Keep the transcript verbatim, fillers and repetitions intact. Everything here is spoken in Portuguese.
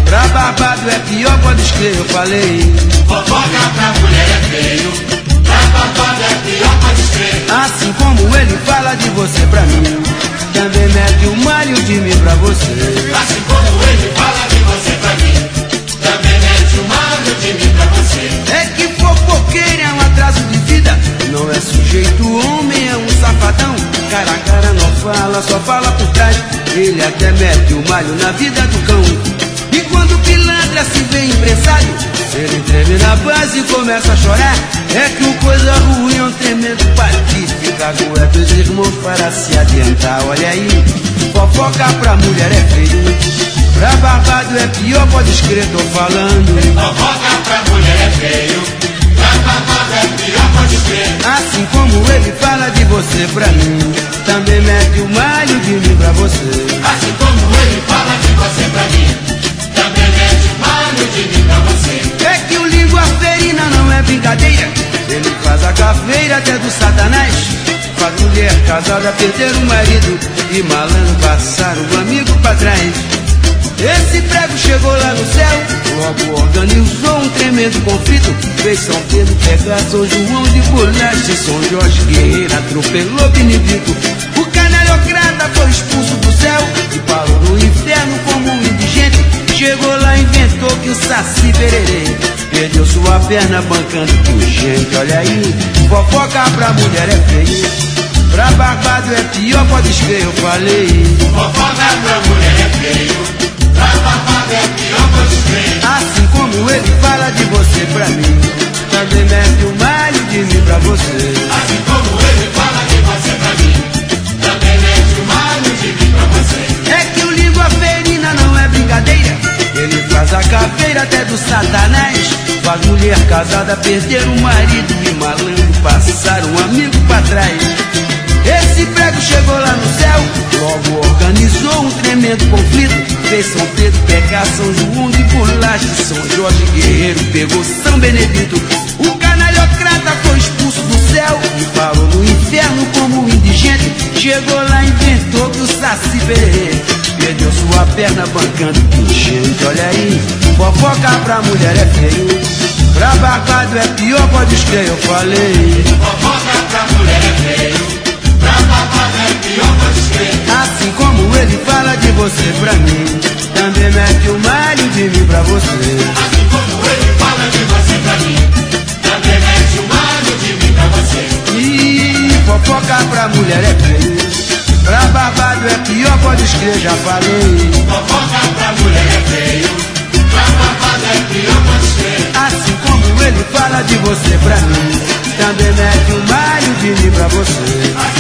Pra barbado é pior, pode escrever, eu falei. Fofoca pra mulher é feio, pra barbado é pior, pode escrever. Assim como ele fala de você pra mim, também mete o malho de mim pra você. Assim como ele fala de você pra mim, também mete o malho de mim pra você. É que fofoqueiro é um atraso de vida, não é sujeito, homem é um safadão. Cara a cara não fala, só fala por trás. Ele até mete o malho na vida do cão. E quando o pilantra se vê imprensado, ele treme na base e começa a chorar. É que o coisa ruim é um tremendo patife, cago é dois irmãos para se adiantar. Olha aí, fofoca pra mulher é feio, pra barbado é pior, pode escrever, tô falando. Fofoca pra mulher é feio, pra barbado é pior, pode escrever. Assim como ele fala de você pra mim, também mete o malho de mim pra você. Assim como ele fala de você pra mim, também mete o malho de mim pra você. É que o língua ferina não é brincadeira, ele faz a cafeira até do satanás. Faz mulher casada perder o marido e malandro passar o amigo pra trás. Esse prego chegou lá no céu, logo organizou um tremendo conflito. Fez São Pedro pegar São João de bolacha, São Jorge Guerreiro atropelou Benedito. O canalhocrata foi expulso do céu e parou no inferno como um indigente. Chegou lá e inventou que o Saci Pererê perdeu sua perna bancando por gente. Olha aí, fofoca pra mulher é feio, pra barbado é pior, pode escrever, eu falei. Fofoca pra mulher é feio, pra barbado é pior, pode escrever. Assim como ele fala de você pra mim, também mete o malho de mim pra você. Assim como ele fala de você pra mim, também mete o malho de mim pra você. É que o língua ferina não é brincadeira, ele faz a caveira até do satanás. Faz mulher casada perder o marido e malandro passar um amigo pra trás. Esse prego chegou lá no céu, logo organizou um tremendo conflito. Fez São Pedro pegar São João de bolacha, São Jorge Guerreiro pegou São Benedito. O canalhocrata foi expulso do céu e parou no inferno como um indigente. Chegou lá e inventou que o Saci Pererê perdeu sua perna bancando por gente. Olha aí, fofoca pra mulher é feio, pra barbado é pior, pode escrever, eu falei. Fofoca pra mulher é feio, pra barbado é pior, pode escrever. Assim como ele fala de você pra mim, também mete o malho de mim pra você. Assim como ele fala de você pra mim, também mete o malho de mim pra você. E fofoca pra mulher é feio, pra barbado é pior, pode escrever, já falei. Fofoca pra mulher é feio, pra barbado é pior, pode escrever. Assim como ele fala de você pra mim, também mete o malho de mim pra você.